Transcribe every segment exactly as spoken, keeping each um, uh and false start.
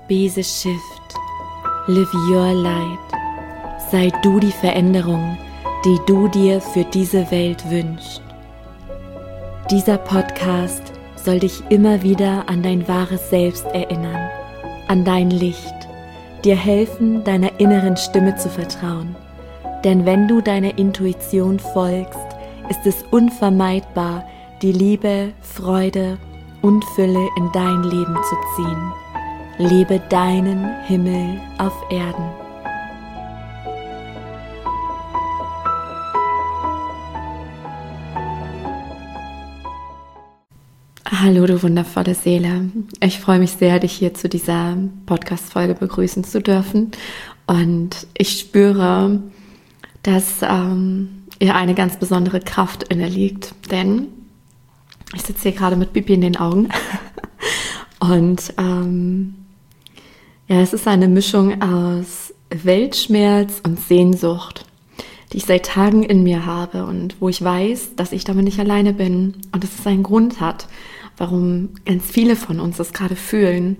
Be the shift. Live your light. Sei du die Veränderung, die du dir für diese Welt wünschst. Dieser Podcast soll dich immer wieder an dein wahres Selbst erinnern, an dein Licht, dir helfen, deiner inneren Stimme zu vertrauen. Denn wenn du deiner Intuition folgst, ist es unvermeidbar, die Liebe, Freude und Fülle in dein Leben zu ziehen. Lebe deinen Himmel auf Erden. Hallo, du wundervolle Seele. Ich freue mich sehr, dich hier zu dieser Podcast-Folge begrüßen zu dürfen. Und ich spüre, dass ähm, ihr eine ganz besondere Kraft inne liegt. Denn ich sitze hier gerade mit Pipi in den Augen. Und ähm, ja, es ist eine Mischung aus Weltschmerz und Sehnsucht, die ich seit Tagen in mir habe und wo ich weiß, dass ich damit nicht alleine bin und dass es einen Grund hat, warum ganz viele von uns das gerade fühlen.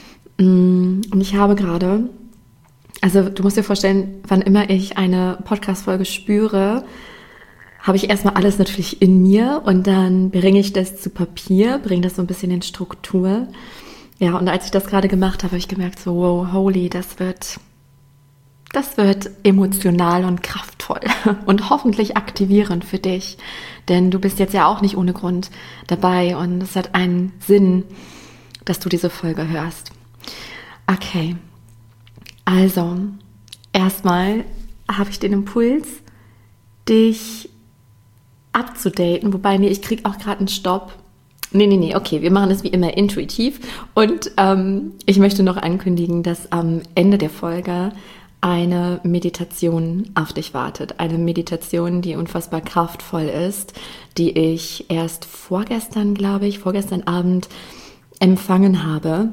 Und ich habe gerade, also du musst dir vorstellen, wann immer ich eine Podcast-Folge spüre, habe ich erstmal alles natürlich in mir und dann bringe ich das zu Papier, bringe das so ein bisschen in Struktur. Ja, und als ich das gerade gemacht habe, habe ich gemerkt, so wow, holy, das wird, das wird emotional und kraftvoll und hoffentlich aktivierend für dich, denn du bist jetzt ja auch nicht ohne Grund dabei und es hat einen Sinn, dass du diese Folge hörst. Okay, also erstmal habe ich den Impuls, dich abzudaten, wobei, nee, ich kriege auch gerade einen Stopp. Nee, nee, nee, okay, wir machen es wie immer intuitiv und ähm, ich möchte noch ankündigen, dass am Ende der Folge eine Meditation auf dich wartet. Eine Meditation, die unfassbar kraftvoll ist, die ich erst vorgestern, glaube ich, vorgestern Abend empfangen habe.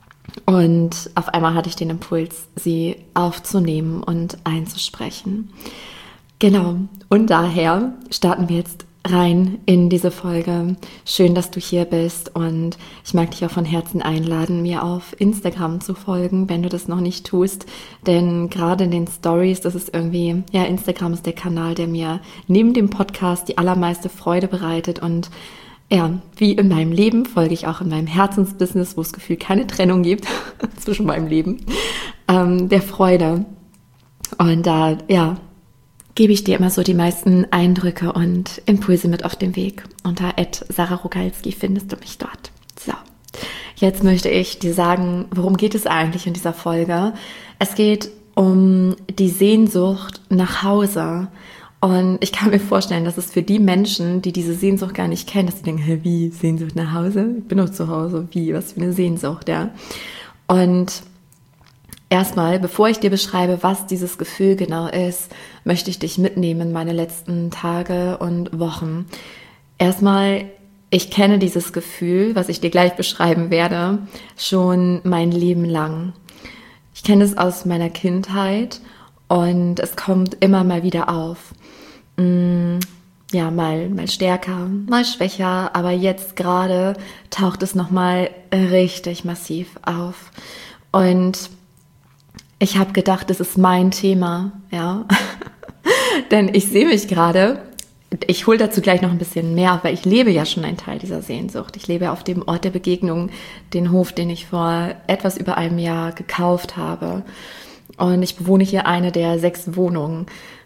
Und auf einmal hatte ich den Impuls, sie aufzunehmen und einzusprechen. Genau, und daher starten wir jetzt rein in diese Folge. Schön, dass du hier bist und ich mag dich auch von Herzen einladen, mir auf Instagram zu folgen, wenn du das noch nicht tust, denn gerade in den Stories, das ist irgendwie, ja, Instagram ist der Kanal, der mir neben dem Podcast die allermeiste Freude bereitet und ja, wie in meinem Leben folge ich auch in meinem Herzensbusiness, wo es gefühlt keine Trennung gibt zwischen meinem Leben, ähm, der Freude und da, ja, gebe ich dir immer so die meisten Eindrücke und Impulse mit auf den Weg. Unter at Sarah Rogalski findest du mich dort. So, jetzt möchte ich dir sagen, worum geht es eigentlich in dieser Folge? Es geht um die Sehnsucht nach Hause. Und ich kann mir vorstellen, dass es für die Menschen, die diese Sehnsucht gar nicht kennen, dass sie denken, hä, wie, Sehnsucht nach Hause? Ich bin doch zu Hause. Wie, was für eine Sehnsucht, ja? Und erstmal, bevor ich dir beschreibe, was dieses Gefühl genau ist, möchte ich dich mitnehmen in meine letzten Tage und Wochen. Erstmal, ich kenne dieses Gefühl, was ich dir gleich beschreiben werde, schon mein Leben lang. Ich kenne es aus meiner Kindheit und es kommt immer mal wieder auf. Ja, mal, mal stärker, mal schwächer, aber jetzt gerade taucht es nochmal richtig massiv auf. Und ich habe gedacht, das ist mein Thema, ja, denn ich sehe mich gerade, ich hole dazu gleich noch ein bisschen mehr, weil ich lebe ja schon einen Teil dieser Sehnsucht. Ich lebe auf dem Ort der Begegnung, den Hof, den ich vor etwas über einem Jahr gekauft habe. Und ich bewohne hier eine der sechs Wohnungen.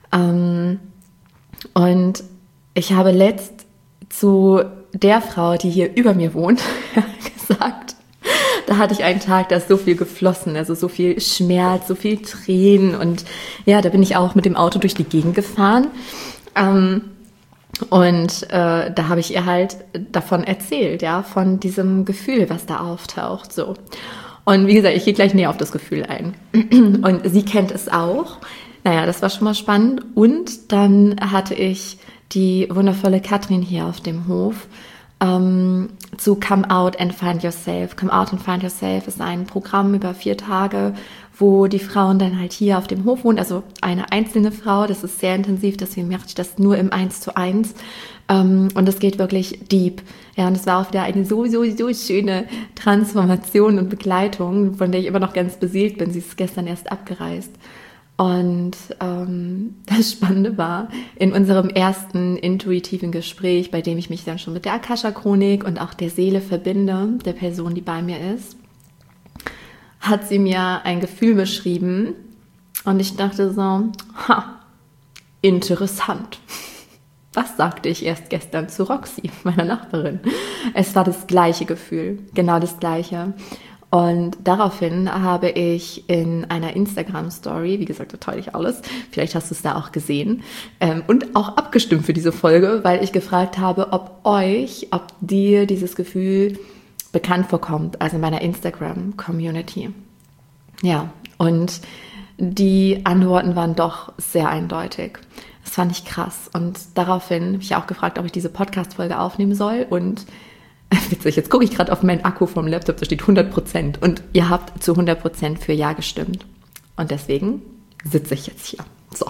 Und ich habe letzt zu der Frau, die hier über mir wohnt, gesagt, da hatte ich einen Tag, da ist so viel geflossen, also so viel Schmerz, so viel Tränen und ja, da bin ich auch mit dem Auto durch die Gegend gefahren ähm, und äh, da habe ich ihr halt davon erzählt, ja, von diesem Gefühl, was da auftaucht, so. Und wie gesagt, ich gehe gleich näher auf das Gefühl ein und sie kennt es auch. Naja, das war schon mal spannend und dann hatte ich die wundervolle Katrin hier auf dem Hof ähm, zu Come Out and Find Yourself. Come Out and Find Yourself ist ein Programm über vier Tage, wo die Frauen dann halt hier auf dem Hof wohnen, also eine einzelne Frau, das ist sehr intensiv, deswegen mache ich das nur im Eins zu Eins. Um, und es geht wirklich deep. Ja, und es war auch wieder eine so, so, so schöne Transformation und Begleitung, von der ich immer noch ganz beseelt bin. Sie ist gestern erst abgereist. Und ähm, das Spannende war, in unserem ersten intuitiven Gespräch, bei dem ich mich dann schon mit der Akasha-Chronik und auch der Seele verbinde, der Person, die bei mir ist, hat sie mir ein Gefühl beschrieben. Und ich dachte so, ha, interessant. Was sagte ich erst gestern zu Roxy, meiner Nachbarin? Es war das gleiche Gefühl, genau das gleiche. Und daraufhin habe ich in einer Instagram-Story, wie gesagt, da teile ich alles, vielleicht hast du es da auch gesehen, ähm, und auch abgestimmt für diese Folge, weil ich gefragt habe, ob euch, ob dir dieses Gefühl bekannt vorkommt, also in meiner Instagram-Community. Ja, und die Antworten waren doch sehr eindeutig. Das fand ich krass. Und daraufhin habe ich auch gefragt, ob ich diese Podcast-Folge aufnehmen soll. Und witzig, jetzt gucke ich gerade auf meinen Akku vom Laptop, da steht hundert Prozent. Und ihr habt zu hundert Prozent für Ja gestimmt. Und deswegen sitze ich jetzt hier. So.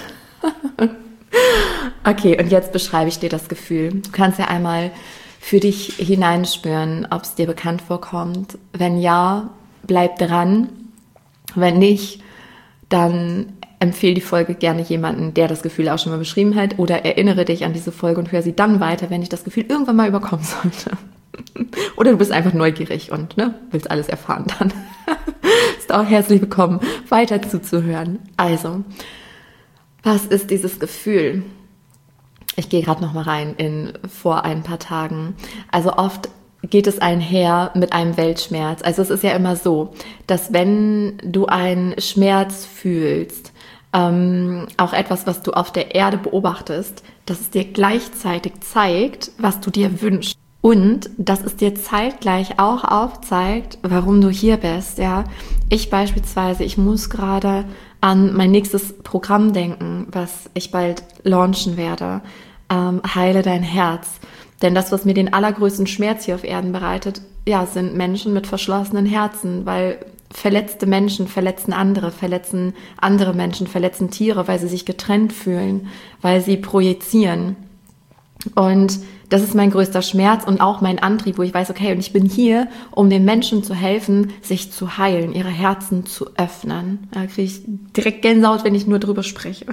Okay, und jetzt beschreibe ich dir das Gefühl. Du kannst ja einmal für dich hineinspüren, ob es dir bekannt vorkommt. Wenn ja, bleib dran. Wenn nicht, dann empfehle die Folge gerne jemanden, der das Gefühl auch schon mal beschrieben hat, oder erinnere dich an diese Folge und hör sie dann weiter, wenn ich das Gefühl irgendwann mal überkommen sollte. Oder du bist einfach neugierig und ne, willst alles erfahren, dann bist auch herzlich willkommen, weiter zuzuhören. Also, was ist dieses Gefühl? Ich gehe gerade noch mal rein in vor ein paar Tagen. Also oft geht es einher mit einem Weltschmerz. Also es ist ja immer so, dass wenn du einen Schmerz fühlst, ähm, auch etwas, was du auf der Erde beobachtest, dass es dir gleichzeitig zeigt, was du dir wünschst. Und dass es dir zeitgleich auch aufzeigt, warum du hier bist. Ja, ich beispielsweise, ich muss gerade an mein nächstes Programm denken, was ich bald launchen werde. Ähm, Heile dein Herz. Denn das, was mir den allergrößten Schmerz hier auf Erden bereitet, ja, sind Menschen mit verschlossenen Herzen, weil verletzte Menschen verletzen andere, verletzen andere Menschen, verletzen Tiere, weil sie sich getrennt fühlen, weil sie projizieren. Und das ist mein größter Schmerz und auch mein Antrieb, wo ich weiß, okay, und ich bin hier, um den Menschen zu helfen, sich zu heilen, ihre Herzen zu öffnen. Da kriege ich direkt Gänsehaut, wenn ich nur drüber spreche.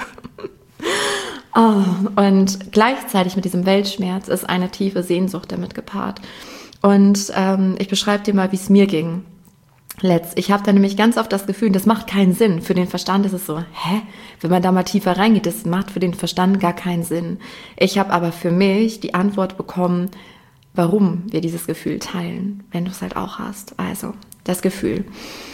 Oh, und gleichzeitig mit diesem Weltschmerz ist eine tiefe Sehnsucht damit gepaart. Und ähm, ich beschreibe dir mal, wie es mir ging. Letzt. Ich habe da nämlich ganz oft das Gefühl, das macht keinen Sinn. Für den Verstand ist es so, hä? Wenn man da mal tiefer reingeht, das macht für den Verstand gar keinen Sinn. Ich habe aber für mich die Antwort bekommen, warum wir dieses Gefühl teilen, wenn du es halt auch hast. Also, das Gefühl.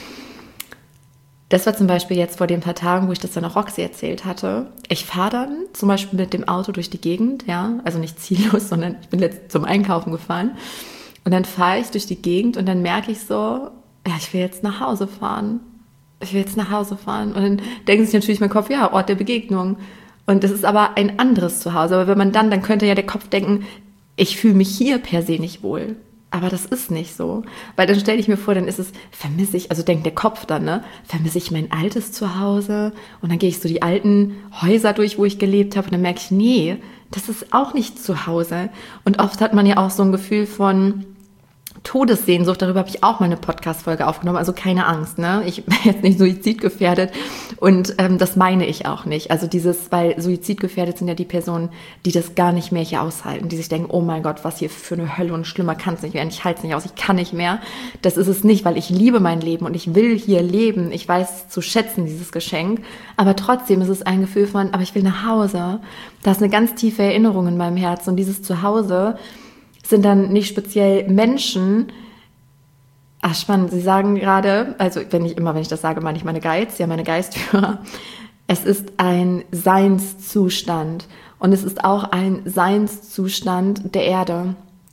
Das war zum Beispiel jetzt vor den paar Tagen, wo ich das dann auch Roxy erzählt hatte. Ich fahre dann zum Beispiel mit dem Auto durch die Gegend, ja, also nicht ziellos, sondern ich bin jetzt zum Einkaufen gefahren. Und dann fahre ich durch die Gegend und dann merke ich so, ja, ich will jetzt nach Hause fahren. Ich will jetzt nach Hause fahren. Und dann denkt sich natürlich mein Kopf, ja, Ort der Begegnung. Und das ist aber ein anderes Zuhause. Aber wenn man dann, dann könnte ja der Kopf denken, ich fühle mich hier per se nicht wohl. Aber das ist nicht so. Weil dann stelle ich mir vor, dann ist es, vermisse ich, also denkt der Kopf dann, ne, vermisse ich mein altes Zuhause? Und dann gehe ich so die alten Häuser durch, wo ich gelebt habe. Und dann merke ich, nee, das ist auch nicht zu Hause. Und oft hat man ja auch so ein Gefühl von Todessehnsucht, darüber habe ich auch mal eine Podcast-Folge aufgenommen, also keine Angst, ne? Ich bin jetzt nicht suizidgefährdet und ähm, das meine ich auch nicht. Also dieses, weil suizidgefährdet sind ja die Personen, die das gar nicht mehr hier aushalten, die sich denken, oh mein Gott, was hier für eine Hölle und schlimmer kann es nicht werden, ich halte es nicht aus, ich kann nicht mehr. Das ist es nicht, weil ich liebe mein Leben und ich will hier leben, ich weiß zu schätzen, dieses Geschenk, aber trotzdem ist es ein Gefühl von, aber ich will nach Hause. Da ist eine ganz tiefe Erinnerung in meinem Herzen und dieses Zuhause sind dann nicht speziell Menschen. Ach, spannend, Sie sagen gerade, also wenn ich immer, wenn ich das sage, meine ich meine Guides, ja, meine Geistführer. Es ist ein Seinszustand und es ist auch ein Seinszustand der Erde.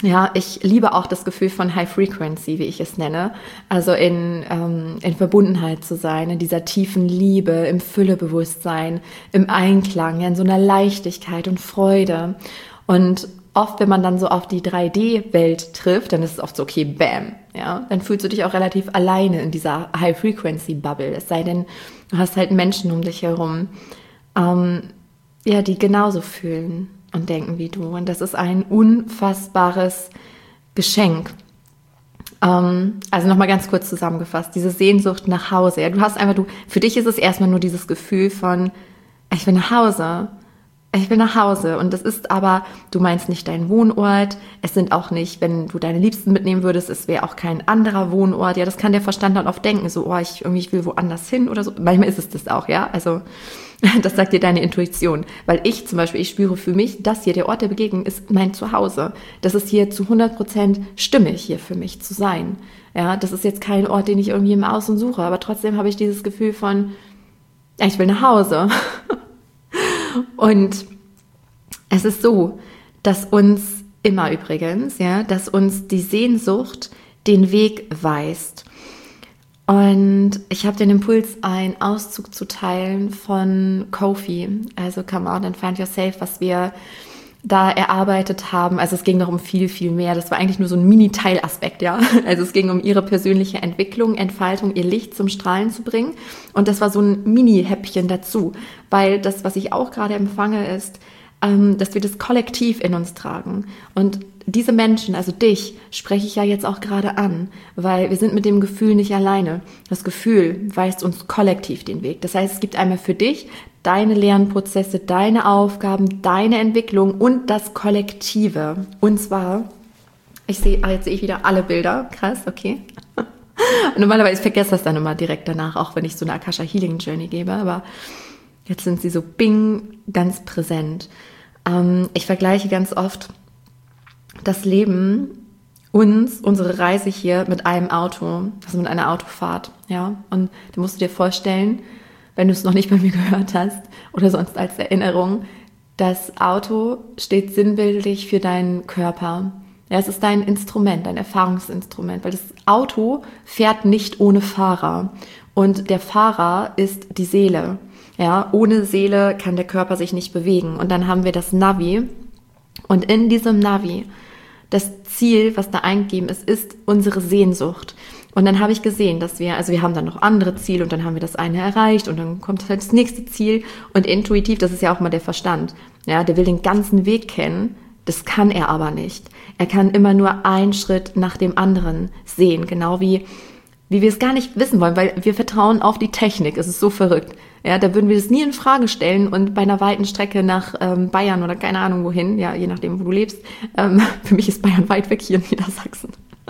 Ja, ich liebe auch das Gefühl von High Frequency, wie ich es nenne. Also in, ähm, in Verbundenheit zu sein, in dieser tiefen Liebe, im Füllebewusstsein, im Einklang, ja, in so einer Leichtigkeit und Freude. Und oft, wenn man dann so auf die drei D-Welt trifft, dann ist es oft so, okay, bam, ja, dann fühlst du dich auch relativ alleine in dieser High Frequency Bubble. Es sei denn, du hast halt Menschen um dich herum, ähm, ja, die genauso fühlen und denken wie du. Und das ist ein unfassbares Geschenk. Ähm, also nochmal ganz kurz zusammengefasst, diese Sehnsucht nach Hause. Ja, du hast einfach, du, für dich ist es erstmal nur dieses Gefühl von, ich will nach Hause. Ich will nach Hause. Und das ist aber, du meinst nicht deinen Wohnort. Es sind auch nicht, wenn du deine Liebsten mitnehmen würdest, es wäre auch kein anderer Wohnort. Ja, das kann der Verstand dann oft denken, so, oh, ich irgendwie ich will woanders hin oder so. Manchmal ist es das auch, ja. Also das sagt dir deine Intuition. Weil ich zum Beispiel, ich spüre für mich, das hier, der Ort der Begegnung, ist mein Zuhause. Das ist hier zu hundert Prozent stimmig hier für mich zu sein. Ja, das ist jetzt kein Ort, den ich irgendwie im Außen suche, aber trotzdem habe ich dieses Gefühl von, ja, ich will nach Hause. Und es ist so, dass uns immer übrigens, ja, dass uns die Sehnsucht den Weg weist. Und ich habe den Impuls, einen Auszug zu teilen von Ko-fi, also Come Out and Find Yourself, was wir da erarbeitet haben. Also es ging noch um viel, viel mehr. Das war eigentlich nur so ein Mini-Teilaspekt, ja. Also es ging um ihre persönliche Entwicklung, Entfaltung, ihr Licht zum Strahlen zu bringen. Und das war so ein Mini-Häppchen dazu, weil das, was ich auch gerade empfange, ist, ähm, dass wir das kollektiv in uns tragen. Und diese Menschen, also dich, spreche ich ja jetzt auch gerade an, weil wir sind mit dem Gefühl nicht alleine. Das Gefühl weist uns kollektiv den Weg. Das heißt, es gibt einmal für dich deine Lernprozesse, deine Aufgaben, deine Entwicklung und das Kollektive. Und zwar, ich sehe, ah, jetzt sehe ich wieder alle Bilder. Krass, okay. Normalerweise vergesse ich das dann immer direkt danach, auch wenn ich so eine Akasha Healing Journey gebe, aber jetzt sind sie so bing, ganz präsent. Ähm, ich vergleiche ganz oft das Leben, uns, unsere Reise hier mit einem Auto, also mit einer Autofahrt, ja. Und da musst du dir vorstellen, wenn du es noch nicht bei mir gehört hast oder sonst als Erinnerung, das Auto steht sinnbildlich für deinen Körper. Ja, es ist dein Instrument, dein Erfahrungsinstrument, weil das Auto fährt nicht ohne Fahrer und der Fahrer ist die Seele. Ja, ohne Seele kann der Körper sich nicht bewegen. Und dann haben wir das Navi und in diesem Navi das Ziel, was da eingegeben ist, ist unsere Sehnsucht. Und dann habe ich gesehen, dass wir, also wir haben dann noch andere Ziele und dann haben wir das eine erreicht und dann kommt halt das nächste Ziel. Und intuitiv, das ist ja auch mal der Verstand, ja, der will den ganzen Weg kennen, das kann er aber nicht. Er kann immer nur einen Schritt nach dem anderen sehen, genau wie, wie wir es gar nicht wissen wollen, weil wir vertrauen auf die Technik, es ist so verrückt. Ja, da würden wir das nie in Frage stellen und bei einer weiten Strecke nach ähm, Bayern oder keine Ahnung wohin, ja, je nachdem, wo du lebst. Ähm, für mich ist Bayern weit weg hier in Niedersachsen.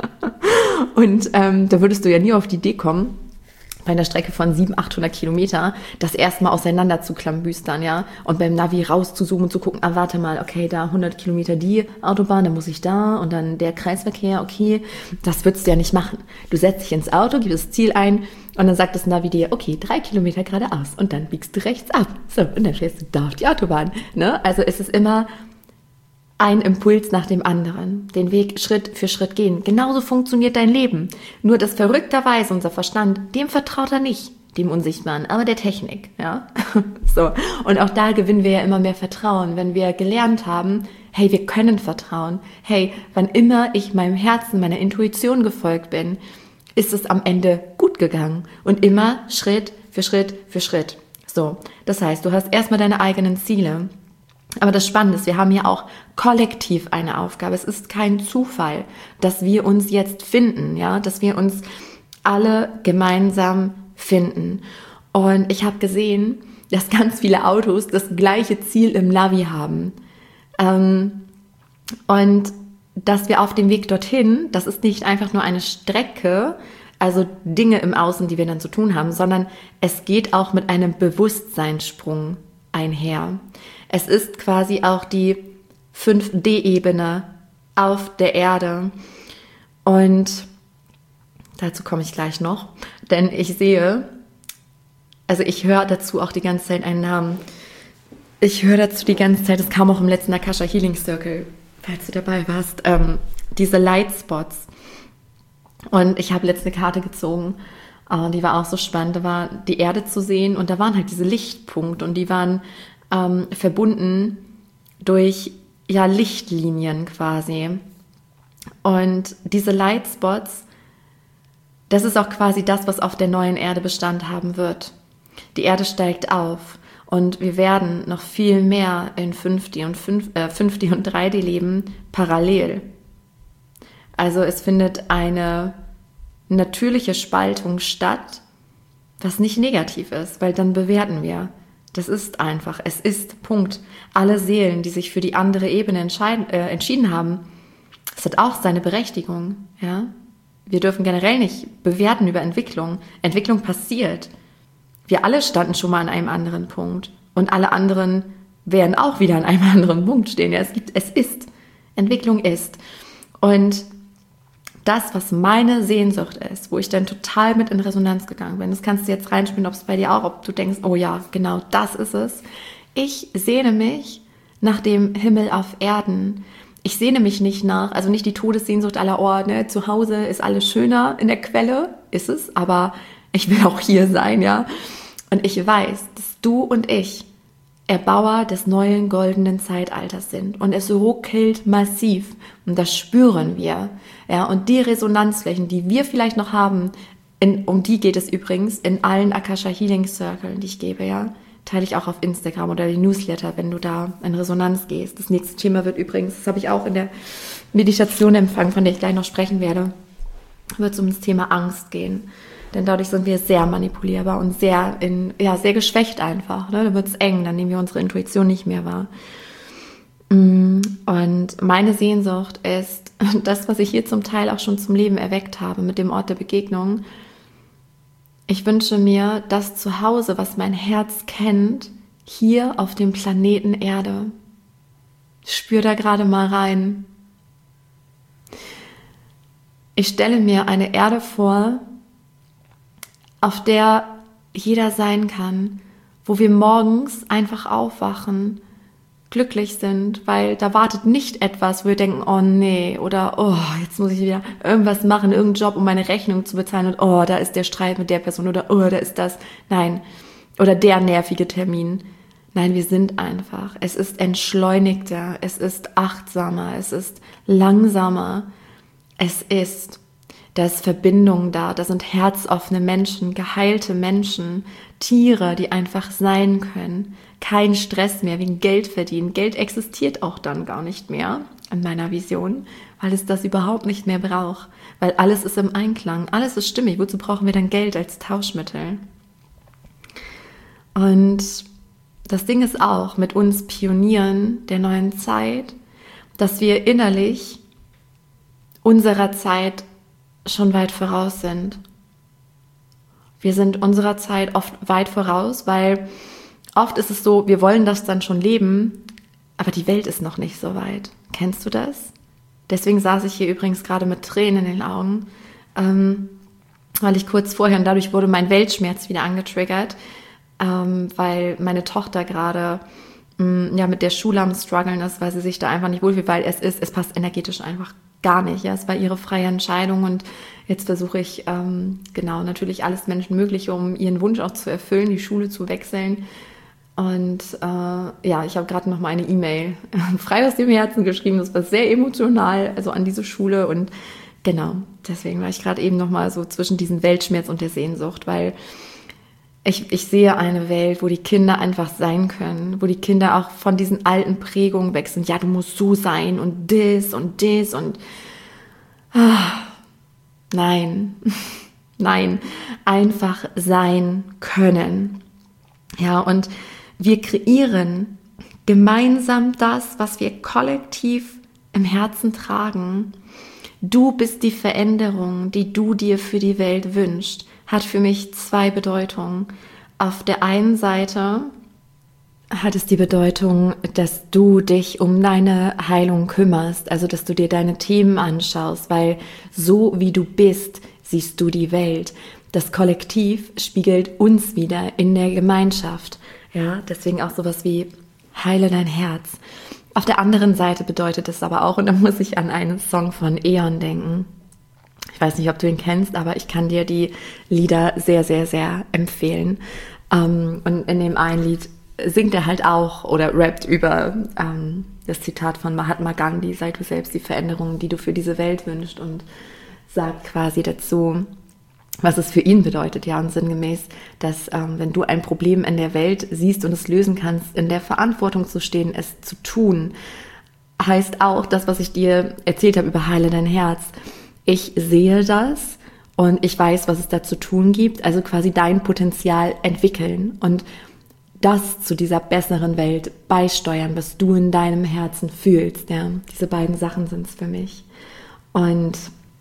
Und ähm, da würdest du ja nie auf die Idee kommen, bei einer Strecke von siebenhundert, achthundert Kilometer, das erstmal auseinander zu klambüstern, ja, und beim Navi rauszuzoomen und zu gucken, ah, warte mal, okay, da hundert Kilometer die Autobahn, dann muss ich da und dann der Kreisverkehr, okay, das würdest du ja nicht machen. Du setzt dich ins Auto, gibst das Ziel ein und dann sagt das Navi dir, okay, drei Kilometer geradeaus und dann biegst du rechts ab. So, und dann fährst du da auf die Autobahn, ne? Also es ist immer ein Impuls nach dem anderen, den Weg Schritt für Schritt gehen. Genauso funktioniert dein Leben. Nur dass verrückterweise unser Verstand, dem vertraut er nicht, dem Unsichtbaren, aber der Technik, ja. So. Und auch da gewinnen wir ja immer mehr Vertrauen, wenn wir gelernt haben, hey, wir können vertrauen. Hey, wann immer ich meinem Herzen, meiner Intuition gefolgt bin, ist es am Ende gut gegangen. Und immer Schritt für Schritt für Schritt. So. Das heißt, du hast erstmal deine eigenen Ziele. Aber das Spannende ist, wir haben hier auch kollektiv eine Aufgabe. Es ist kein Zufall, dass wir uns jetzt finden, ja, dass wir uns alle gemeinsam finden. Und ich habe gesehen, dass ganz viele Autos das gleiche Ziel im Navi haben. Ähm, und dass wir auf dem Weg dorthin, das ist nicht einfach nur eine Strecke, also Dinge im Außen, die wir dann zu tun haben, sondern es geht auch mit einem Bewusstseinssprung einher. Es ist quasi auch die fünf D-Ebene auf der Erde. Und dazu komme ich gleich noch, denn ich sehe, also ich höre dazu auch die ganze Zeit einen Namen. Ich höre dazu die ganze Zeit, das kam auch im letzten Akasha Healing Circle, falls du dabei warst, ähm, diese Lightspots. Und ich habe letzte Karte gezogen, äh, die war auch so spannend, da war die Erde zu sehen und da waren halt diese Lichtpunkte und die waren ähm, verbunden durch ja, Lichtlinien quasi. Und diese Lightspots, das ist auch quasi das, was auf der neuen Erde Bestand haben wird. Die Erde steigt auf und wir werden noch viel mehr in fünf D und, fünf D und drei D leben, parallel. Also es findet eine natürliche Spaltung statt, was nicht negativ ist, weil dann bewerten wir. Das ist einfach, es ist, Punkt. Alle Seelen, die sich für die andere Ebene entscheiden, äh, entschieden haben, das hat auch seine Berechtigung. Ja? Wir dürfen generell nicht bewerten über Entwicklung. Entwicklung passiert. Wir alle standen schon mal an einem anderen Punkt und alle anderen werden auch wieder an einem anderen Punkt stehen. Ja, es gibt, es ist. Entwicklung ist. Und das, was meine Sehnsucht ist, wo ich dann total mit in Resonanz gegangen bin, das kannst du jetzt reinspielen, ob es bei dir auch, ob du denkst, oh ja, genau das ist es. Ich sehne mich nach dem Himmel auf Erden. Ich sehne mich nicht nach, also nicht die Todessehnsucht aller, oh, ne, zu Hause ist alles schöner in der Quelle, ist es, aber ich will auch hier sein, ja. Und ich weiß, dass du und ich Erbauer des neuen goldenen Zeitalters sind. Und es ruckelt massiv. Und das spüren wir. Ja, und die Resonanzflächen, die wir vielleicht noch haben, in, um die geht es übrigens in allen Akasha Healing Circles, die ich gebe, ja. Teile ich auch auf Instagram oder die Newsletter, wenn du da in Resonanz gehst. Das nächste Thema wird übrigens, das habe ich auch in der Meditation empfangen, von der ich gleich noch sprechen werde, wird es um das Thema Angst gehen. Denn dadurch sind wir sehr manipulierbar und sehr in, ja, sehr geschwächt einfach. Ne? Da wird es eng, dann nehmen wir unsere Intuition nicht mehr wahr. Und meine Sehnsucht ist, das, was ich hier zum Teil auch schon zum Leben erweckt habe, mit dem Ort der Begegnung. Ich wünsche mir das Zuhause, was mein Herz kennt, hier auf dem Planeten Erde. Spür da gerade mal rein. Ich stelle mir eine Erde vor, auf der jeder sein kann, wo wir morgens einfach aufwachen, glücklich sind, weil da wartet nicht etwas, wo wir denken, oh nee, oder oh, jetzt muss ich wieder irgendwas machen, irgendeinen Job, um meine Rechnung zu bezahlen und oh, da ist der Streit mit der Person oder oh, da ist das. Nein, oder der nervige Termin. Nein, wir sind einfach. Es ist entschleunigter, es ist achtsamer, es ist langsamer. Es ist, da ist Verbindung da, da sind herzoffene Menschen, geheilte Menschen, Tiere, die einfach sein können. Kein Stress mehr wegen Geld verdienen. Geld existiert auch dann gar nicht mehr in meiner Vision, weil es das überhaupt nicht mehr braucht. Weil alles ist im Einklang, alles ist stimmig. Wozu brauchen wir dann Geld als Tauschmittel? Und das Ding ist auch mit uns Pionieren der neuen Zeit, dass wir innerlich unserer Zeit schon weit voraus sind. Wir sind unserer Zeit oft weit voraus, weil oft ist es so, wir wollen das dann schon leben, aber die Welt ist noch nicht so weit. Kennst du das? Deswegen saß ich hier übrigens gerade mit Tränen in den Augen, ähm, weil ich kurz vorher, und dadurch wurde mein Weltschmerz wieder angetriggert, ähm, weil meine Tochter gerade mh, ja, mit der Schule am struggeln ist, weil sie sich da einfach nicht wohlfühlt, weil es ist, es passt energetisch einfach gar nicht. Ja, es war ihre freie Entscheidung und jetzt versuche ich, ähm, genau, natürlich alles Menschenmögliche, um ihren Wunsch auch zu erfüllen, die Schule zu wechseln. Und äh, ja, ich habe gerade noch mal eine E-Mail frei aus dem Herzen geschrieben, das war sehr emotional, also an diese Schule und genau, deswegen war ich gerade eben noch mal so zwischen diesem Weltschmerz und der Sehnsucht, weil ich, ich sehe eine Welt, wo die Kinder einfach sein können, wo die Kinder auch von diesen alten Prägungen weg sind, ja, du musst so sein und das und das und ah, nein, nein, einfach sein können. Ja, und wir kreieren gemeinsam das, was wir kollektiv im Herzen tragen. Du bist die Veränderung, die du dir für die Welt wünschst, hat für mich zwei Bedeutungen. Auf der einen Seite hat es die Bedeutung, dass du dich um deine Heilung kümmerst, also dass du dir deine Themen anschaust, weil so wie du bist, siehst du die Welt. Das Kollektiv spiegelt uns wieder in der Gemeinschaft. Ja, deswegen auch sowas wie heile dein Herz. Auf der anderen Seite bedeutet es aber auch, und da muss ich an einen Song von Eon denken. Ich weiß nicht, ob du ihn kennst, aber ich kann dir die Lieder sehr, sehr, sehr empfehlen. Ähm, und in dem einen Lied singt er halt auch oder rappt über ähm, das Zitat von Mahatma Gandhi: Sei du selbst die Veränderung, die du für diese Welt wünschst, und sagt quasi dazu, was es für ihn bedeutet, ja, und sinngemäß, dass ähm, wenn du ein Problem in der Welt siehst und es lösen kannst, in der Verantwortung zu stehen, es zu tun, heißt auch das, was ich dir erzählt habe über Heile dein Herz. Ich sehe das und ich weiß, was es da zu tun gibt, also quasi dein Potenzial entwickeln und das zu dieser besseren Welt beisteuern, was du in deinem Herzen fühlst. Ja, diese beiden Sachen sind es für mich. Und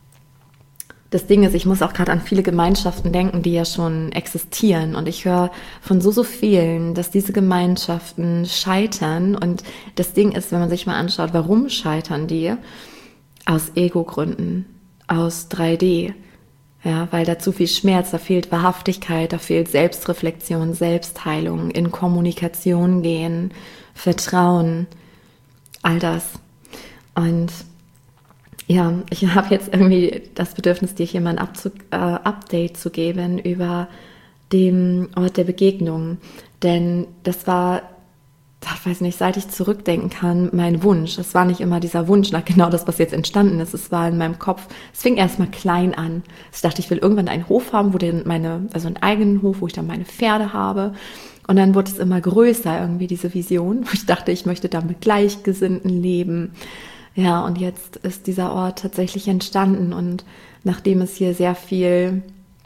das Ding ist, ich muss auch gerade an viele Gemeinschaften denken, die ja schon existieren. Und ich höre von so, so vielen, dass diese Gemeinschaften scheitern. Und das Ding ist, wenn man sich mal anschaut, warum scheitern die? Aus Ego-Gründen, aus drei D. Ja, weil da zu viel Schmerz, da fehlt Wahrhaftigkeit, da fehlt Selbstreflexion, Selbstheilung, in Kommunikation gehen, Vertrauen, all das. Und ja, ich habe jetzt irgendwie das Bedürfnis, dir hier mal ein Abzug, äh, Update zu geben über den Ort der Begegnung. Denn das war, ich weiß nicht, seit ich zurückdenken kann, mein Wunsch. Es war nicht immer dieser Wunsch nach genau das, was jetzt entstanden ist. Es war in meinem Kopf, es fing erstmal klein an. Ich dachte, ich will irgendwann einen Hof haben, wo dann meine, also einen eigenen Hof, wo ich dann meine Pferde habe. Und dann wurde es immer größer, irgendwie diese Vision, wo ich dachte, ich möchte da mit Gleichgesinnten leben. Ja, und jetzt ist dieser Ort tatsächlich entstanden, und nachdem es hier sehr viel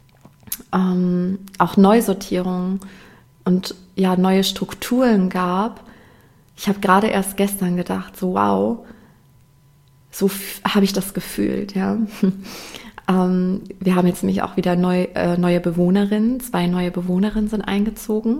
ähm, auch Neusortierung und ja neue Strukturen gab, ich habe gerade erst gestern gedacht, so wow, so f- habe ich das gefühlt, ja. ähm, wir haben jetzt nämlich auch wieder neu, äh, neue Bewohnerinnen, zwei neue Bewohnerinnen sind eingezogen,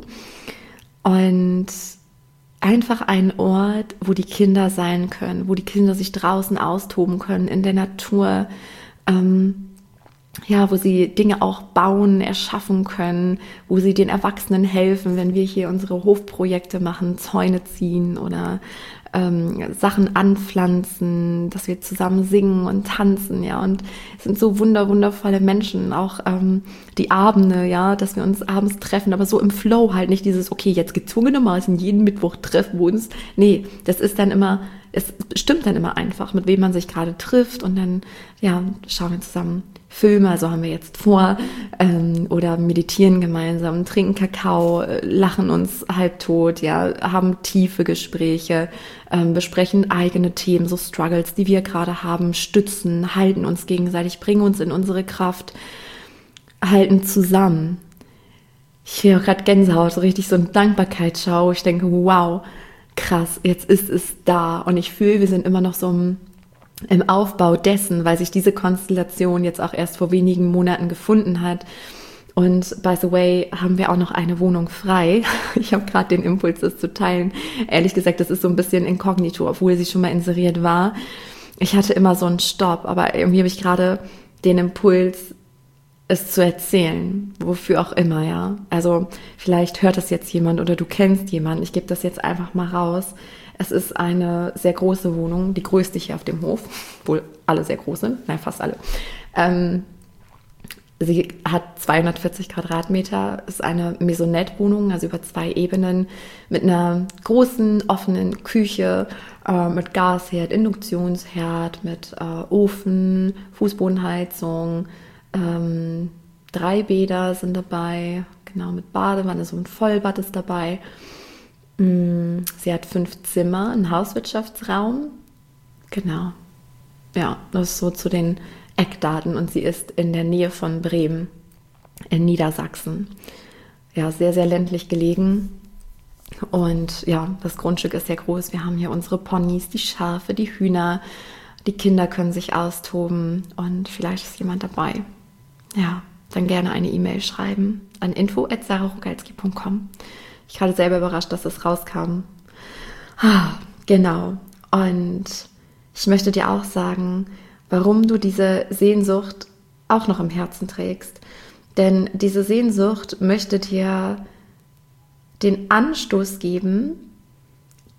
und einfach ein Ort, wo die Kinder sein können, wo die Kinder sich draußen austoben können, in der Natur, ähm, ja, wo sie Dinge auch bauen, erschaffen können, wo sie den Erwachsenen helfen, wenn wir hier unsere Hofprojekte machen, Zäune ziehen oder ähm, Sachen anpflanzen, dass wir zusammen singen und tanzen, ja, und es sind so wunder, wundervolle Menschen, auch ähm, die Abende, ja, dass wir uns abends treffen, aber so im Flow halt, nicht dieses, okay, jetzt gezwungenermaßen jeden Mittwoch treffen wir uns, nee, das ist dann immer, es stimmt dann immer einfach, mit wem man sich gerade trifft, und dann, ja, schauen wir zusammen Filme, also haben wir jetzt vor, ähm, oder meditieren gemeinsam, trinken Kakao, lachen uns halbtot, ja, haben tiefe Gespräche, ähm, besprechen eigene Themen, so Struggles, die wir gerade haben, stützen, halten uns gegenseitig, bringen uns in unsere Kraft, halten zusammen. Ich kriege auch gerade Gänsehaut, so richtig so eine Dankbarkeitsschau. Ich denke, wow, krass, jetzt ist es da, und ich fühle, wir sind immer noch so im im Aufbau dessen, weil sich diese Konstellation jetzt auch erst vor wenigen Monaten gefunden hat. Und by the way, haben wir auch noch eine Wohnung frei. Ich habe gerade den Impuls, das zu teilen. Ehrlich gesagt, das ist so ein bisschen inkognito, obwohl sie schon mal inseriert war. Ich hatte immer so einen Stopp, aber irgendwie habe ich gerade den Impuls, es zu erzählen, wofür auch immer, ja. Also vielleicht hört das jetzt jemand oder du kennst jemanden. Ich gebe das jetzt einfach mal raus. Es ist eine sehr große Wohnung, die größte hier auf dem Hof, obwohl alle sehr groß sind, nein, fast alle. Ähm, sie hat zweihundertvierzig Quadratmeter, ist eine Maisonette-Wohnung, also über zwei Ebenen, mit einer großen offenen Küche, äh, mit Gasherd, Induktionsherd, mit äh, Ofen, Fußbodenheizung, ähm, drei Bäder sind dabei, genau, mit Badewanne, so ein Vollbad ist dabei. Sie hat fünf Zimmer, einen Hauswirtschaftsraum. Genau. Ja, das ist so zu den Eckdaten. Und sie ist in der Nähe von Bremen in Niedersachsen. Ja, sehr, sehr ländlich gelegen. Und ja, das Grundstück ist sehr groß. Wir haben hier unsere Ponys, die Schafe, die Hühner. Die Kinder können sich austoben, und vielleicht ist jemand dabei. Ja, dann gerne eine E-Mail schreiben an info at sarah rogalski punkt com. Ich war gerade selber überrascht, dass das rauskam. Ah, genau. Und ich möchte dir auch sagen, warum du diese Sehnsucht auch noch im Herzen trägst. Denn diese Sehnsucht möchte dir den Anstoß geben,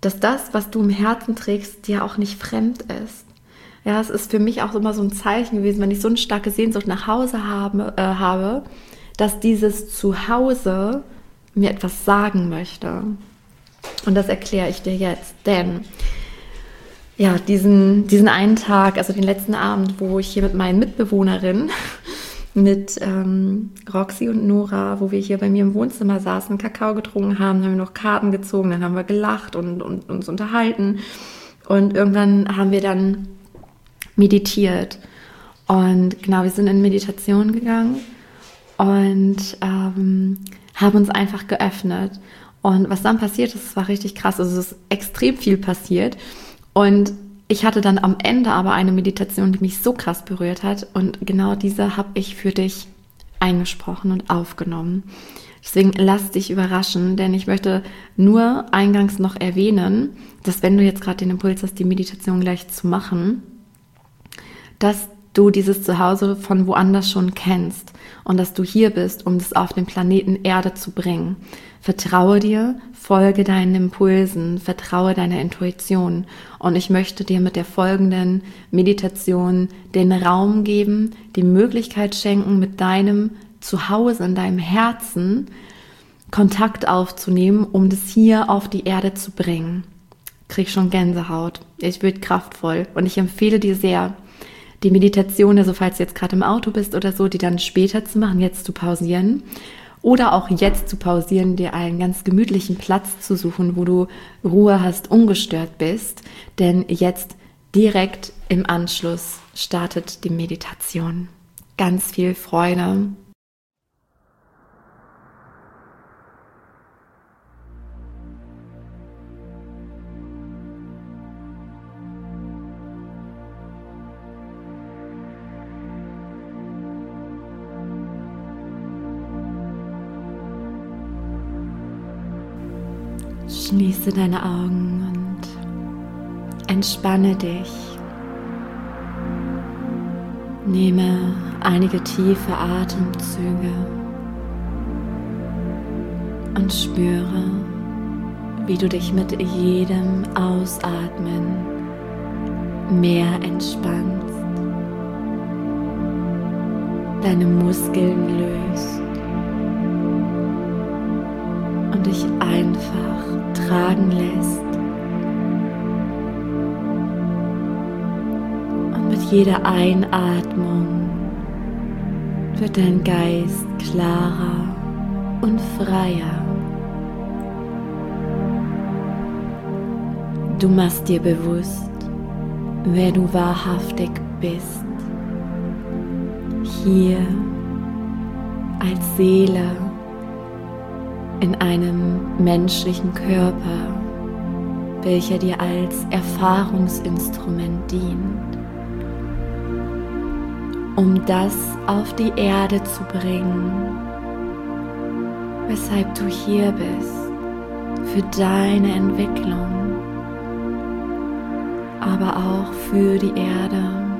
dass das, was du im Herzen trägst, dir auch nicht fremd ist. Ja, es ist für mich auch immer so ein Zeichen gewesen, wenn ich so eine starke Sehnsucht nach Hause habe, äh, habe, dass dieses Zuhause mir etwas sagen möchte. Und das erkläre ich dir jetzt, denn ja, diesen, diesen einen Tag, also den letzten Abend, wo ich hier mit meinen Mitbewohnerinnen, mit ähm, Roxy und Nora, wo wir hier bei mir im Wohnzimmer saßen, Kakao getrunken haben, haben wir noch Karten gezogen, dann haben wir gelacht und, und uns unterhalten. Und irgendwann haben wir dann meditiert. Und genau, wir sind in Meditation gegangen und ähm, haben uns einfach geöffnet. Und was dann passiert ist, es war richtig krass. Also es ist extrem viel passiert. Und ich hatte dann am Ende aber eine Meditation, die mich so krass berührt hat. Und genau diese habe ich für dich eingesprochen und aufgenommen. Deswegen lass dich überraschen, denn ich möchte nur eingangs noch erwähnen, dass wenn du jetzt gerade den Impuls hast, die Meditation gleich zu machen, dass du dieses Zuhause von woanders schon kennst und dass du hier bist, um es auf den Planeten Erde zu bringen. Vertraue dir, folge deinen Impulsen, vertraue deiner Intuition. Und ich möchte dir mit der folgenden Meditation den Raum geben, die Möglichkeit schenken, mit deinem Zuhause, in deinem Herzen Kontakt aufzunehmen, um das hier auf die Erde zu bringen. Krieg schon Gänsehaut. Ich wird kraftvoll und ich empfehle dir sehr, die Meditation, also falls du jetzt gerade im Auto bist oder so, die dann später zu machen, jetzt zu pausieren oder auch jetzt zu pausieren, dir einen ganz gemütlichen Platz zu suchen, wo du Ruhe hast, ungestört bist, denn jetzt direkt im Anschluss startet die Meditation. Ganz viel Freude. Schließe deine Augen und entspanne dich. Nehme einige tiefe Atemzüge und spüre, wie du dich mit jedem Ausatmen mehr entspannst, deine Muskeln löst und dich einfach tragen lässt. Und mit jeder Einatmung wird dein Geist klarer und freier. Du machst dir bewusst, wer du wahrhaftig bist. Hier als Seele in einem menschlichen Körper, welcher dir als Erfahrungsinstrument dient, um das auf die Erde zu bringen, weshalb du hier bist, für deine Entwicklung, aber auch für die Erde.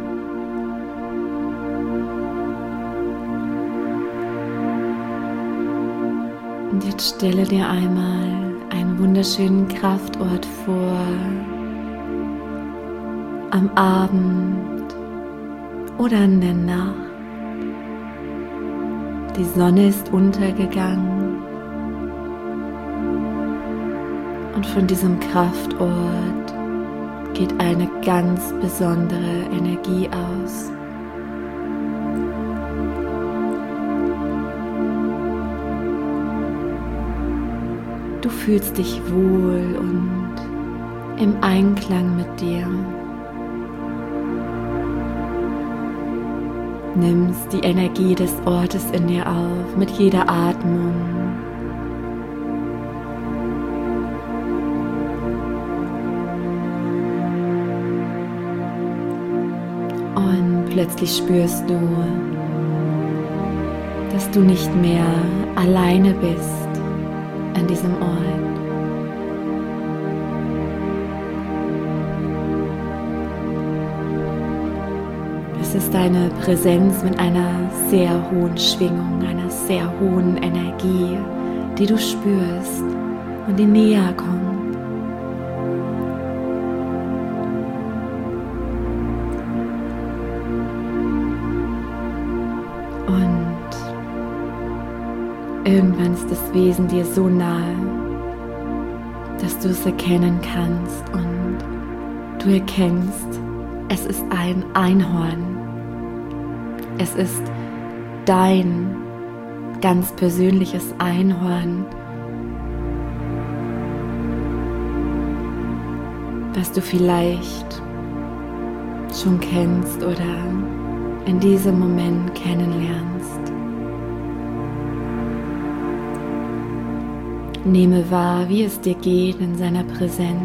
Und jetzt stelle dir einmal einen wunderschönen Kraftort vor, am Abend oder in der Nacht. Die Sonne ist untergegangen und von diesem Kraftort geht eine ganz besondere Energie aus. Du fühlst dich wohl und im Einklang mit dir. Nimmst die Energie des Ortes in dir auf mit jeder Atmung. Und plötzlich spürst du, dass du nicht mehr alleine bist an diesem Ort. Es ist eine Präsenz mit einer sehr hohen Schwingung, einer sehr hohen Energie, die du spürst und die näher kommt. Irgendwann ist das Wesen dir so nahe, dass du es erkennen kannst und du erkennst, es ist ein Einhorn. Es ist dein ganz persönliches Einhorn, was du vielleicht schon kennst oder in diesem Moment kennenlernst. Nehme wahr, wie es dir geht in seiner Präsenz,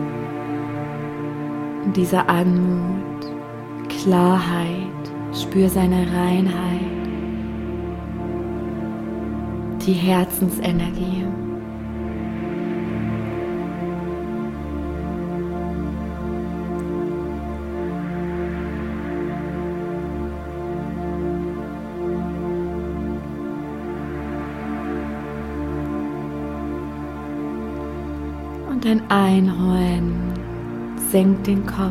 in dieser Anmut, Klarheit, spür seine Reinheit, die Herzensenergie. Und ein Einhorn senkt den Kopf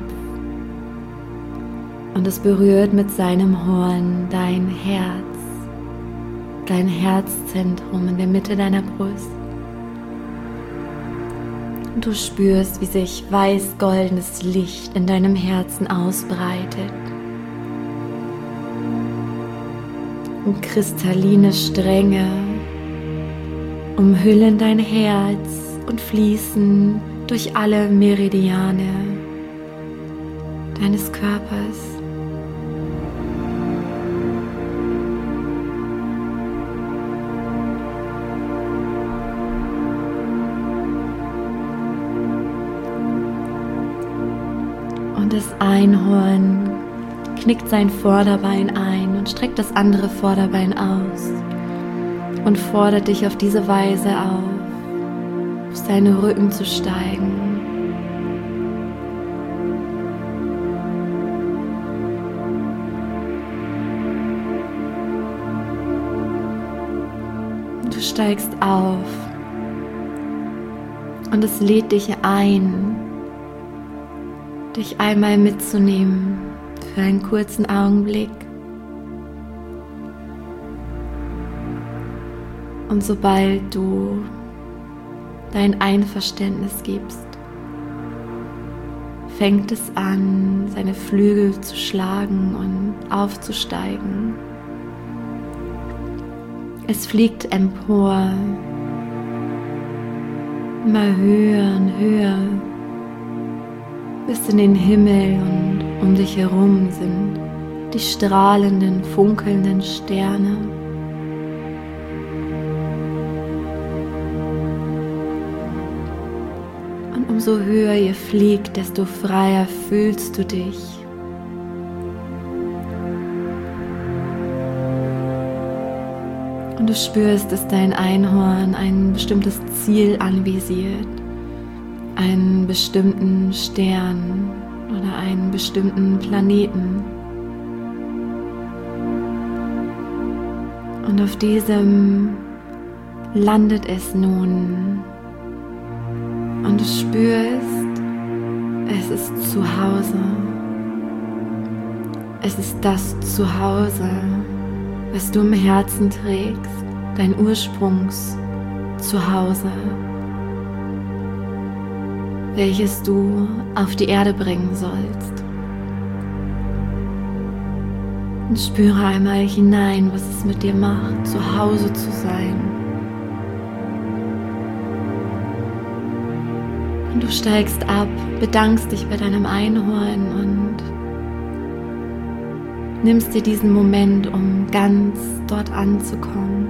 und es berührt mit seinem Horn dein Herz, dein Herzzentrum in der Mitte deiner Brust. Und du spürst, wie sich weiß-goldenes Licht in deinem Herzen ausbreitet und kristalline Stränge umhüllen dein Herz und fließen durch alle Meridiane deines Körpers. Und das Einhorn knickt sein Vorderbein ein und streckt das andere Vorderbein aus und fordert dich auf diese Weise auf, auf seine Rücken zu steigen. Du steigst auf und es lädt dich ein, dich einmal mitzunehmen für einen kurzen Augenblick. Und sobald du dein Einverständnis gibst, fängt es an, seine Flügel zu schlagen und aufzusteigen. Es fliegt empor, immer höher und höher, bis in den Himmel, und um dich herum sind die strahlenden, funkelnden Sterne. Und umso höher ihr fliegt, desto freier fühlst du dich. Und du spürst, dass dein Einhorn ein bestimmtes Ziel anvisiert, einen bestimmten Stern oder einen bestimmten Planeten. Und auf diesem landet es nun. Und du spürst, es ist zu Hause. Es ist das Zuhause, was du im Herzen trägst, dein Ursprungs-Zuhause, welches du auf die Erde bringen sollst. Und spüre einmal hinein, was es mit dir macht, zu Hause zu sein. Und du steigst ab, bedankst dich bei deinem Einhorn und nimmst dir diesen Moment, um ganz dort anzukommen.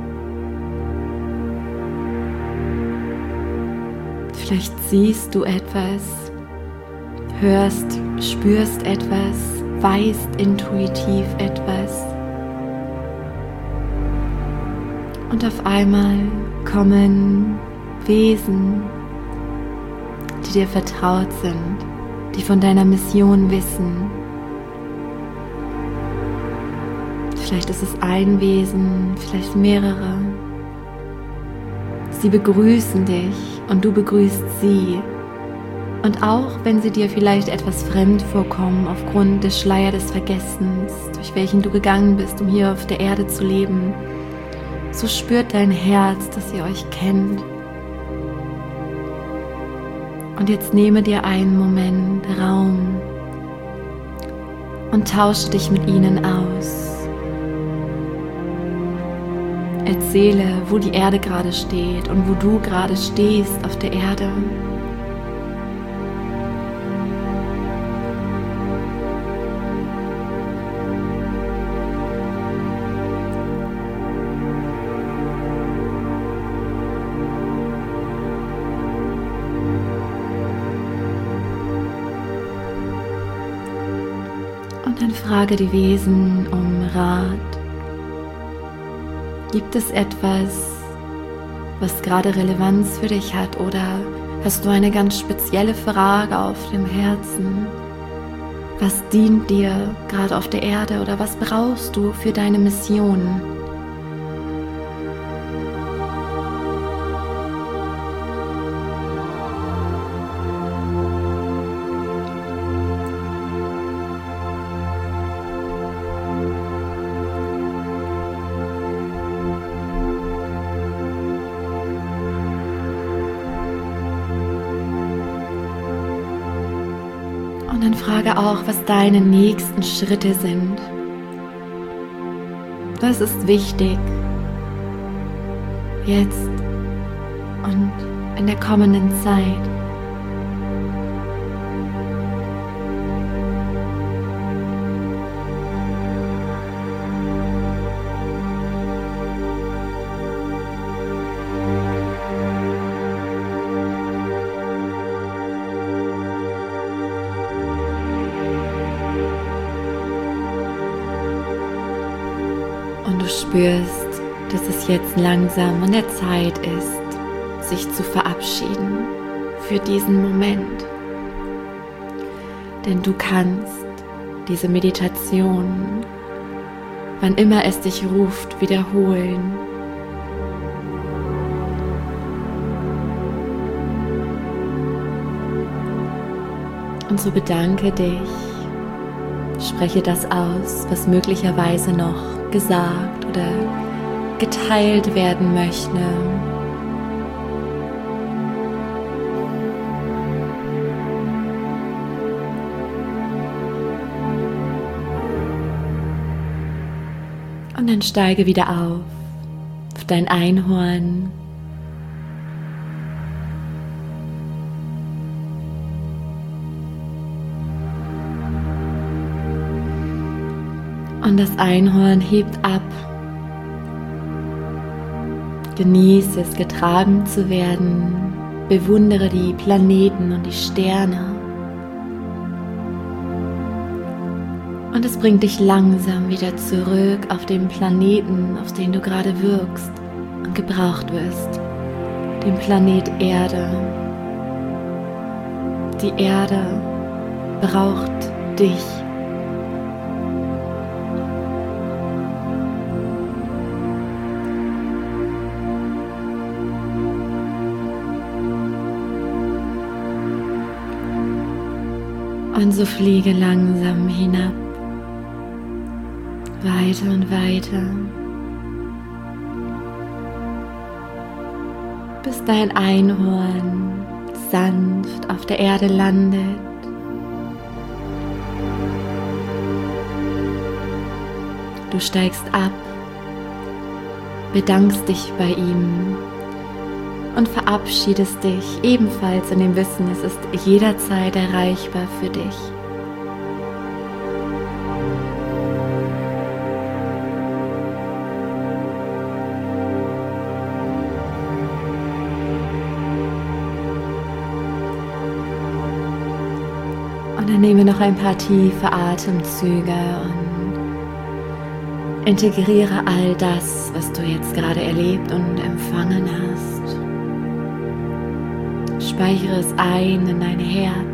Vielleicht siehst du etwas, hörst, spürst etwas, weißt intuitiv etwas. Und auf einmal kommen Wesen, die dir vertraut sind, die von deiner Mission wissen. Vielleicht ist es ein Wesen, vielleicht mehrere. Sie begrüßen dich und du begrüßt sie. Und auch wenn sie dir vielleicht etwas fremd vorkommen aufgrund des Schleier des Vergessens, durch welchen du gegangen bist, um hier auf der Erde zu leben, So spürt dein Herz, dass ihr euch kennt. Und jetzt nehme dir einen Moment Raum und tausche dich mit ihnen aus. Erzähle, wo die Erde gerade steht und wo du gerade stehst auf der Erde. Und dann frage die Wesen um Rat. Gibt es etwas, was gerade Relevanz für dich hat, oder hast du eine ganz spezielle Frage auf dem Herzen? Was dient dir gerade auf der Erde oder was brauchst du für deine Mission? Und dann frage auch, was deine nächsten Schritte sind. Das ist wichtig. Jetzt und in der kommenden Zeit. Und du spürst, dass es jetzt langsam an der Zeit ist, sich zu verabschieden für diesen Moment. Denn du kannst diese Meditation, wann immer es dich ruft, wiederholen. Und so bedanke dich, spreche das aus, was möglicherweise noch gesagt oder geteilt werden möchte. Und dann steige wieder auf, auf dein Einhorn. Und das Einhorn hebt ab. Genieße es, getragen zu werden. Bewundere die Planeten und die Sterne. Und es bringt dich langsam wieder zurück auf den Planeten, auf den du gerade wirkst und gebraucht wirst. Den Planet Erde. Die Erde braucht dich. Und so fliege langsam hinab, weiter und weiter, bis dein Einhorn sanft auf der Erde landet. Du steigst ab, bedankst dich bei ihm und verabschiedest dich ebenfalls in dem Wissen, es ist jederzeit erreichbar für dich. Und dann nehme noch ein paar tiefe Atemzüge und integriere all das, was du jetzt gerade erlebt und empfangen hast. Speichere es ein in dein Herz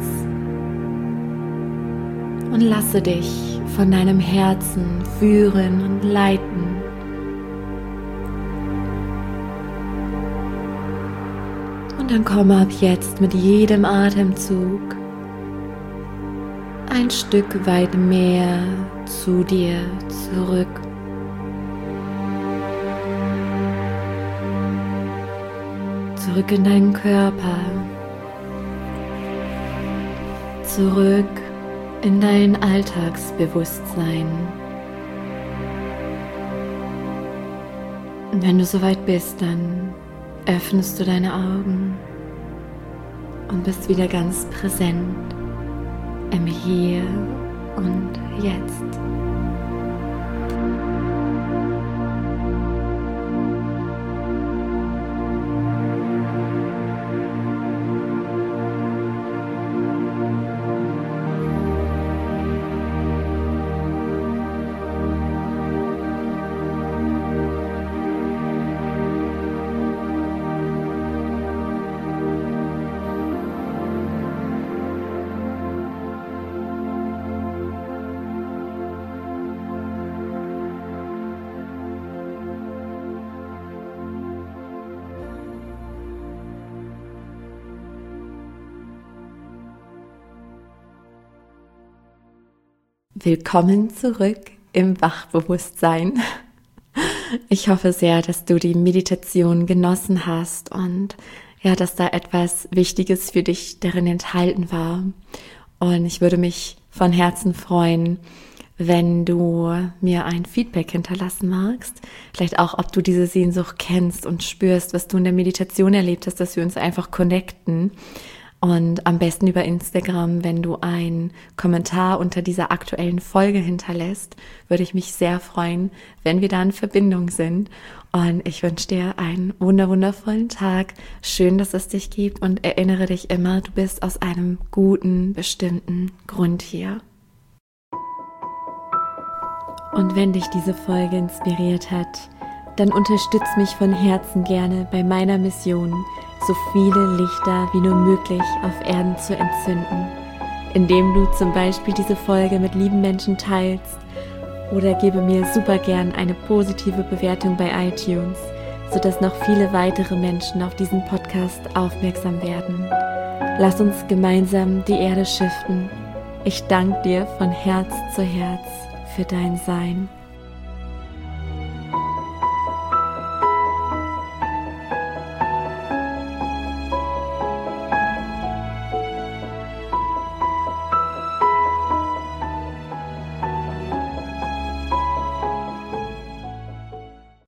und lasse dich von deinem Herzen führen und leiten. Und dann komme ab jetzt mit jedem Atemzug ein Stück weit mehr zu dir zurück. zurück in deinen Körper, zurück in dein Alltagsbewusstsein. Und wenn du soweit bist, dann öffnest du deine Augen und bist wieder ganz präsent im Hier und Jetzt. Willkommen zurück im Wachbewusstsein. Ich hoffe sehr, dass du die Meditation genossen hast und ja, dass da etwas Wichtiges für dich darin enthalten war. Und ich würde mich von Herzen freuen, wenn du mir ein Feedback hinterlassen magst. Vielleicht auch, ob du diese Sehnsucht kennst und spürst, was du in der Meditation erlebt hast, dass wir uns einfach connecten. Und am besten über Instagram, wenn du einen Kommentar unter dieser aktuellen Folge hinterlässt, würde ich mich sehr freuen, wenn wir da in Verbindung sind. Und ich wünsche dir einen wunderwundervollen Tag. Schön, dass es dich gibt und erinnere dich immer, du bist aus einem guten, bestimmten Grund hier. Und wenn dich diese Folge inspiriert hat, dann unterstütz mich von Herzen gerne bei meiner Mission, so viele Lichter wie nur möglich auf Erden zu entzünden, indem du zum Beispiel diese Folge mit lieben Menschen teilst oder gebe mir super gern eine positive Bewertung bei iTunes, sodass noch viele weitere Menschen auf diesen Podcast aufmerksam werden. Lass uns gemeinsam die Erde shiften. Ich danke dir von Herz zu Herz für dein Sein.